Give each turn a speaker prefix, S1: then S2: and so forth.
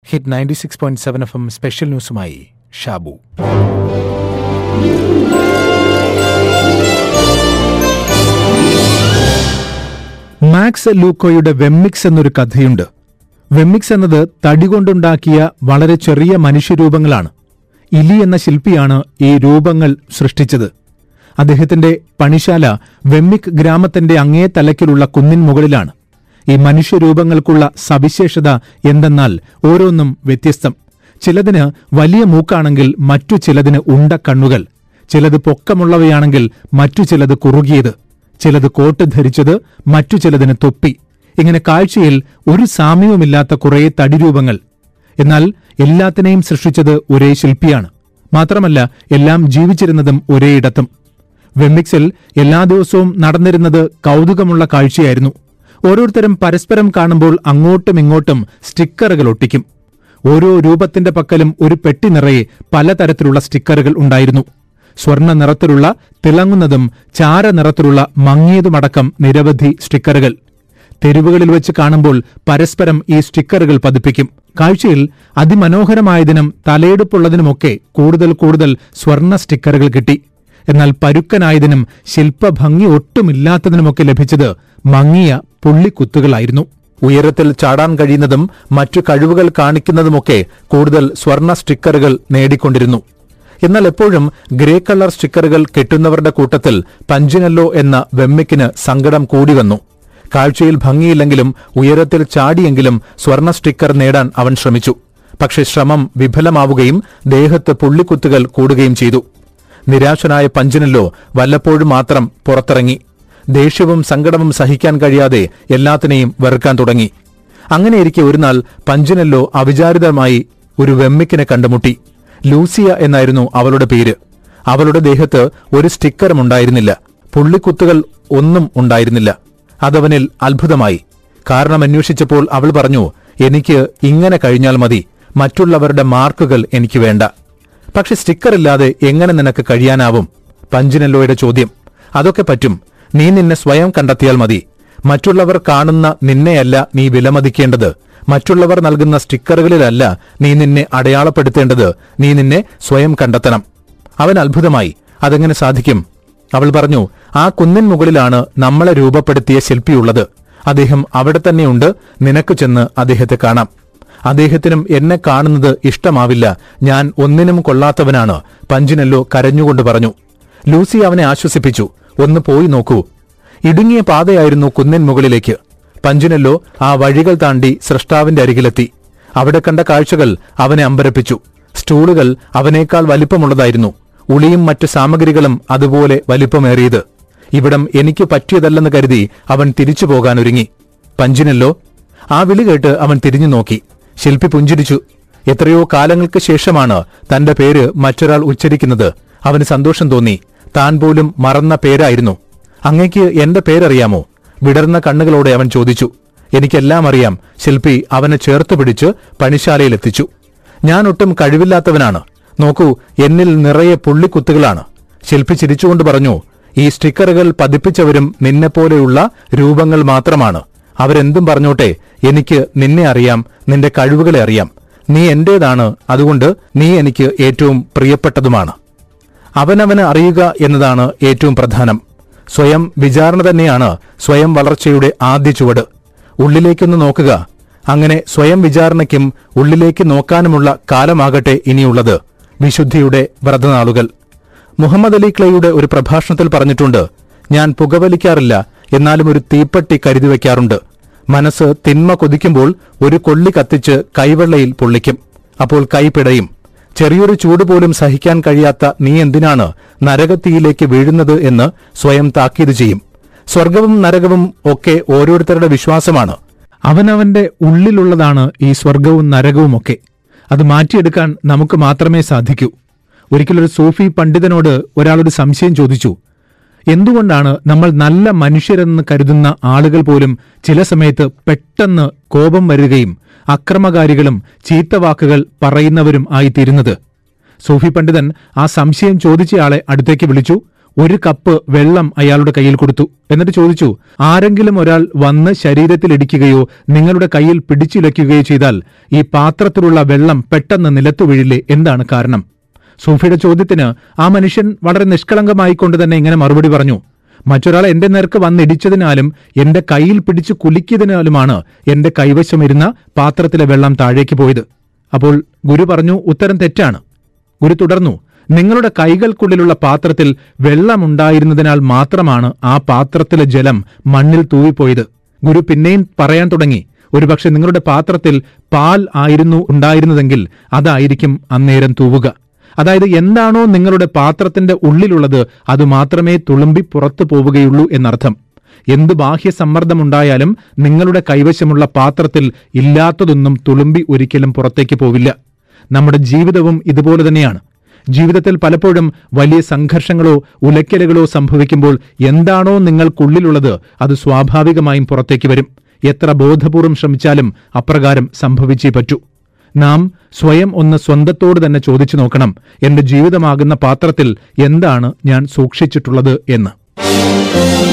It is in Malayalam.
S1: ഹിറ്റ് 96.7 FM സ്പെഷ്യൽ ന്യൂസുമായി ഷാബു.
S2: മാക്സ് ലൂക്കോയുടെ വെമ്മിക്സ് എന്നൊരു കഥയുണ്ട്. വെമ്മിക്സ് എന്നത് തടി കൊണ്ടുണ്ടാക്കിയ വളരെ ചെറിയ മനുഷ്യരൂപങ്ങളാണ്. ഇലി എന്ന ശില്പിയാണ് ഈ രൂപങ്ങൾ സൃഷ്ടിച്ചത്. അദ്ദേഹത്തിന്റെ പണിശാല വെമ്മിക് ഗ്രാമത്തിന്റെ അങ്ങേ തലക്കിലുള്ള കുന്നിൻ മുകളിലാണ്. ഈ മനുഷ്യരൂപങ്ങൾക്കുള്ള സവിശേഷത എന്തെന്നാൽ ഓരോന്നും വ്യത്യസ്തം. ചിലതിന് വലിയ മൂക്കാണെങ്കിൽ മറ്റു ചിലതിന് ഉണ്ട കണ്ണുകൾ, ചിലത് പൊക്കമുള്ളവയാണെങ്കിൽ മറ്റു ചിലത് കുറുകിയത്, ചിലത് കോട്ട് ധരിച്ചത്, മറ്റു ചിലതിന് തൊപ്പി. ഇങ്ങനെ കാഴ്ചയിൽ ഒരു സാമ്യവുമില്ലാത്ത കുറേ തടിരൂപങ്ങൾ. എന്നാൽ എല്ലാത്തിനെയും സൃഷ്ടിച്ചത് ഒരേ ശില്പിയാണ്. മാത്രമല്ല എല്ലാം ജീവിച്ചിരുന്നതും ഒരേയിടത്തും. വെമ്മിക്സിൽ എല്ലാ ദിവസവും നടന്നിരുന്നത് കൗതുകമുള്ള കാഴ്ചയായിരുന്നു. ഓരോരുത്തരും പരസ്പരം കാണുമ്പോൾ അങ്ങോട്ടും ഇങ്ങോട്ടും സ്റ്റിക്കറുകൾ ഒട്ടിക്കും. ഓരോ രൂപത്തിന്റെ പക്കലും ഒരു പെട്ടി നിറയെ പലതരത്തിലുള്ള സ്റ്റിക്കറുകൾ ഉണ്ടായിരുന്നു. സ്വർണ്ണ നിറത്തിലുള്ള, തിളങ്ങുന്നതും ചാര നിറത്തിലുള്ള, മങ്ങിയതുമടക്കം നിരവധി സ്റ്റിക്കറുകൾ. തെരുവുകളിൽ വെച്ച് കാണുമ്പോൾ പരസ്പരം ഈ സ്റ്റിക്കറുകൾ പതിപ്പിക്കും. കാഴ്ചയിൽ അതിമനോഹരമായതിനും തലയെടുപ്പുള്ളതിനുമൊക്കെ കൂടുതൽ സ്വർണ്ണ സ്റ്റിക്കറുകൾ കിട്ടി. എന്നാൽ പരുക്കനായതിനും ശില്പഭംഗി ഒട്ടുമില്ലാത്തതിനുമൊക്കെ ലഭിച്ചത് മങ്ങിയ പുള്ളിക്കുത്തുകളായിരുന്നു.
S1: ഉയരത്തിൽ ചാടാൻ കഴിയുന്നതും മറ്റു കഴിവുകൾ കാണിക്കുന്നതുമൊക്കെ കൂടുതൽ സ്വർണ്ണ സ്റ്റിക്കറുകൾ നേടിക്കൊണ്ടിരുന്നു. എന്നാൽ എപ്പോഴും ഗ്രേ കളർ സ്റ്റിക്കറുകൾ കെട്ടുന്നവരുടെ കൂട്ടത്തിൽ പഞ്ചിനല്ലോ എന്ന വെമ്മിക്കിന് സങ്കടം കൂടി വന്നു. കാഴ്ചയിൽ ഭംഗിയില്ലെങ്കിലും ഉയരത്തിൽ ചാടിയെങ്കിലും സ്വർണ്ണ സ്റ്റിക്കർ നേടാൻ അവൻ ശ്രമിച്ചു. പക്ഷേ ശ്രമം വിഫലമാവുകയും ദേഹത്ത് പുള്ളിക്കുത്തുകൾ കൂടുകയും ചെയ്തു. നിരാശനായ പഞ്ചിനല്ലോ വല്ലപ്പോഴും മാത്രം പുറത്തിറങ്ങി. ദേഷ്യവും സങ്കടവും സഹിക്കാൻ കഴിയാതെ എല്ലാത്തിനെയും വെറുക്കാൻ തുടങ്ങി. അങ്ങനെയിരിക്കെ ഒരുനാൾ പഞ്ചിനല്ലോ അവിചാരിതമായി ഒരു വെമ്മിക്കിനെ കണ്ടുമുട്ടി. ലൂസിയ എന്നായിരുന്നു അവളുടെ പേര്. അവളുടെ ദേഹത്ത് ഒരു സ്റ്റിക്കറും ഉണ്ടായിരുന്നില്ല, പുള്ളിക്കുത്തുകൾ ഒന്നും ഉണ്ടായിരുന്നില്ല. അതവനിൽ അത്ഭുതമായി. കാരണം അന്വേഷിച്ചപ്പോൾ അവൾ പറഞ്ഞു, എനിക്ക് ഇങ്ങനെ കഴിഞ്ഞാൽ മതി, മറ്റുള്ളവരുടെ മാർക്കുകൾ എനിക്ക് വേണ്ട. പക്ഷെ സ്റ്റിക്കറില്ലാതെ എങ്ങനെ നിനക്ക് കഴിയാനാവും? പഞ്ചിനല്ലോയുടെ ചോദ്യം. അതൊക്കെ പറ്റും, നീ നിന്നെ സ്വയം കണ്ടെത്തിയാൽ മതി. മറ്റുള്ളവർ കാണുന്ന നിന്നെയല്ല നീ വിലമതിക്കേണ്ടത്. മറ്റുള്ളവർ നൽകുന്ന സ്റ്റിക്കറുകളിലല്ല നീ നിന്നെ അടയാളപ്പെടുത്തേണ്ടത്. നീ നിന്നെ സ്വയം കണ്ടെത്തണം. അവൻ അത്ഭുതമായി. അതെങ്ങനെ സാധിക്കും? അവൾ പറഞ്ഞു, ആ കുന്നിൻ മുകളിലാണ് നമ്മളെ രൂപപ്പെടുത്തിയ ശില്പിയുള്ളത്. അദ്ദേഹം അവിടെ തന്നെയുണ്ട്. നിനക്ക് ചെന്ന് അദ്ദേഹത്തെ കാണാം. അദ്ദേഹത്തിനും എന്നെ കാണുന്നത് ഇഷ്ടമാവില്ല. ഞാൻ ഒന്നിനും കൊള്ളാത്തവനാണ്. പഞ്ചിനല്ലോ കരഞ്ഞുകൊണ്ട് പറഞ്ഞു. ലൂസി അവനെ ആശ്വസിപ്പിച്ചു. ഒന്ന് പോയി നോക്കൂ. ഇടുങ്ങിയ പാതയായിരുന്നു കുന്നിൻ മുകളിലേക്ക്. പഞ്ചിനല്ലോ ആ വഴികൾ താണ്ടി സ്രഷ്ടാവിന്റെ അരികിലെത്തി. അവിടെ കണ്ട കാഴ്ചകൾ അവനെ അമ്പരപ്പിച്ചു. സ്റ്റൂളുകൾ അവനേക്കാൾ വലിപ്പമുള്ളതായിരുന്നു. ഉളിയും മറ്റു സാമഗ്രികളും അതുപോലെ വലിപ്പമേറിയത്. ഇവിടം എനിക്ക് പറ്റിയതല്ലെന്ന് കരുതി അവൻ തിരിച്ചു പോകാനൊരുങ്ങി. പഞ്ചിനല്ലോ ആ വിളി കേട്ട് അവൻ തിരിഞ്ഞു നോക്കി. ശില്പി പുഞ്ചിരിച്ചു. എത്രയോ കാലങ്ങൾക്ക് ശേഷമാണ് തന്റെ പേര് മറ്റൊരാൾ ഉച്ചരിക്കുന്നത്. അവന് സന്തോഷം തോന്നി. താൻ പോലും മറന്ന പേരായിരുന്നു. അങ്ങേക്ക് എന്റെ പേരറിയാമോ? വിടർന്ന കണ്ണുകളോടെ അവൻ ചോദിച്ചു. എനിക്കെല്ലാം അറിയാം. ശില്പി അവനെ ചേർത്ത് പിടിച്ച് പണിശാലയിലെത്തിച്ചു. ഞാൻ ഒട്ടും കഴിവില്ലാത്തവനാണ്. നോക്കൂ, എന്നിൽ നിറയെ പുള്ളിക്കുത്തുകളാണ്. ശില്പി ചിരിച്ചുകൊണ്ട് പറഞ്ഞു, ഈ സ്റ്റിക്കറുകൾ പതിപ്പിച്ചവരും നിന്നെപ്പോലെയുള്ള രൂപങ്ങൾ മാത്രമാണ്. അവരെന്തും പറഞ്ഞോട്ടെ, എനിക്ക് നിന്നെ അറിയാം, നിന്റെ കഴിവുകളെ അറിയാം. നീ എന്റേതാണ്. അതുകൊണ്ട് നീ എനിക്ക് ഏറ്റവും പ്രിയപ്പെട്ടതുമാണ്. അവനവന് അറിയുക എന്നതാണ് ഏറ്റവും പ്രധാനം. സ്വയം വിചാരണ തന്നെയാണ് സ്വയം വളർച്ചയുടെ ആദ്യ ചുവട്. ഉള്ളിലേക്കൊന്ന് നോക്കുക. അങ്ങനെ സ്വയം വിചാരണയ്ക്കും ഉള്ളിലേക്ക് നോക്കാനുമുള്ള കാലമാകട്ടെ ഇനിയുള്ളത്. വിശുദ്ധിയുടെ വ്രതനാളുകൾ. മുഹമ്മദ് അലി ക്ലേയുടെ ഒരു പ്രഭാഷണത്തിൽ പറഞ്ഞിട്ടുണ്ട്, ഞാൻ പുകവലിക്കാറില്ല, എന്നാലും ഒരു തീപ്പെട്ടി കരുതി വയ്ക്കാറുണ്ട്. മനസ്സ് തിന്മ കൊതിക്കുമ്പോൾ ഒരു കൊള്ളി കത്തിച്ച് കൈവെള്ളയിൽ പൊള്ളിക്കും. അപ്പോൾ കൈ പിടയും. ചെറിയൊരു ചൂട് പോലും സഹിക്കാൻ കഴിയാത്ത നീ എന്തിനാണ് നരകത്തീയിലേക്ക് വീഴുന്നത് എന്ന് സ്വയം താക്കീത് ചെയ്യും. സ്വർഗവും നരകവും ഒക്കെ ഓരോരുത്തരുടെ വിശ്വാസമാണ്.
S2: അവനവന്റെ ഉള്ളിലുള്ളതാണ് ഈ സ്വർഗവും നരകവുമൊക്കെ. അത് മാറ്റിയെടുക്കാൻ നമുക്ക് മാത്രമേ സാധിക്കൂ. ഒരിക്കലൊരു സൂഫി പണ്ഡിതനോട് ഒരാളൊരു സംശയം ചോദിച്ചു. എന്തുകൊണ്ടാണ് നമ്മൾ നല്ല മനുഷ്യരെന്ന് കരുതുന്ന ആളുകൾ പോലും ചില സമയത്ത് പെട്ടെന്ന് കോപം വരികയും അക്രമകാരികളും ചീത്തവാക്കുകൾ പറയുന്നവരും ആയിത്തീരുന്നത്? സൂഫി പണ്ഡിതൻ ആ സംശയം ചോദിച്ചയാളെ അടുത്തേക്ക് വിളിച്ചു. ഒരു കപ്പ് വെള്ളം അയാളുടെ കയ്യിൽ കൊടുത്തു. എന്നിട്ട് ചോദിച്ചു, ആരെങ്കിലും ഒരാൾ വന്ന് ശരീരത്തിലിടിക്കുകയോ നിങ്ങളുടെ കയ്യിൽ പിടിച്ചുലയ്ക്കുകയോ ചെയ്താൽ ഈ പാത്രത്തിലുള്ള വെള്ളം പെട്ടെന്ന് നിലത്തു വീഴില്ലേ? എന്താണ് കാരണം? സൂഫിയുടെ ചോദ്യത്തിന് ആ മനുഷ്യൻ വളരെ നിഷ്കളങ്കമായിക്കൊണ്ട് തന്നെ ഇങ്ങനെ മറുപടി പറഞ്ഞു, മറ്റൊരാൾ എന്റെ നേർക്ക് വന്നിടിച്ചതിനാലും എന്റെ കയ്യിൽ പിടിച്ചു കുലുക്കിയതിനാലുമാണ് എന്റെ കൈവശമിരുന്ന പാത്രത്തിലെ വെള്ളം താഴേക്ക് പോയത്. അപ്പോൾ ഗുരു പറഞ്ഞു, ഉത്തരം തെറ്റാണ്. ഗുരു തുടർന്നു, നിങ്ങളുടെ കൈകൾക്കുള്ളിലുള്ള പാത്രത്തിൽ വെള്ളമുണ്ടായിരുന്നതിനാൽ മാത്രമാണ് ആ പാത്രത്തിലെ ജലം മണ്ണിൽ തൂവിപ്പോയത്. ഗുരു പിന്നെയും പറയാൻ തുടങ്ങി, ഒരുപക്ഷെ നിങ്ങളുടെ പാത്രത്തിൽ പാൽ ആയിരുന്നു ഉണ്ടായിരുന്നതെങ്കിൽ അതായിരിക്കും അന്നേരം തൂവുക. അതായത് എന്താണോ നിങ്ങളുടെ പാത്രത്തിന്റെ ഉള്ളിലുള്ളത് അത് മാത്രമേ തുളുമ്പി പുറത്തു പോവുകയുള്ളൂ എന്നർത്ഥം. എന്തു ബാഹ്യ സമ്മർദ്ദമുണ്ടായാലും നിങ്ങളുടെ കൈവശമുള്ള പാത്രത്തിൽ ഇല്ലാത്തതൊന്നും തുളുമ്പി ഒരിക്കലും പുറത്തേക്ക് പോവില്ല. നമ്മുടെ ജീവിതവും ഇതുപോലെ തന്നെയാണ്. ജീവിതത്തിൽ പലപ്പോഴും വലിയ സംഘർഷങ്ങളോ ഉലയ്ക്കലുകളോ സംഭവിക്കുമ്പോൾ എന്താണോ നിങ്ങൾക്കുള്ളിലുള്ളത് അത് സ്വാഭാവികമായും പുറത്തേക്ക് വരും. എത്ര ബോധപൂർവം ശ്രമിച്ചാലും അപ്രകാരം സംഭവിച്ചേ പറ്റൂ. നാം സ്വയം ഒന്ന് സ്വന്തത്തോട് തന്നെ ചോദിച്ചു നോക്കണം, എന്റെ ജീവിതമാകുന്ന പാത്രത്തിൽ എന്താണ് ഞാൻ സൂക്ഷിച്ചിട്ടുള്ളത് എന്ന്.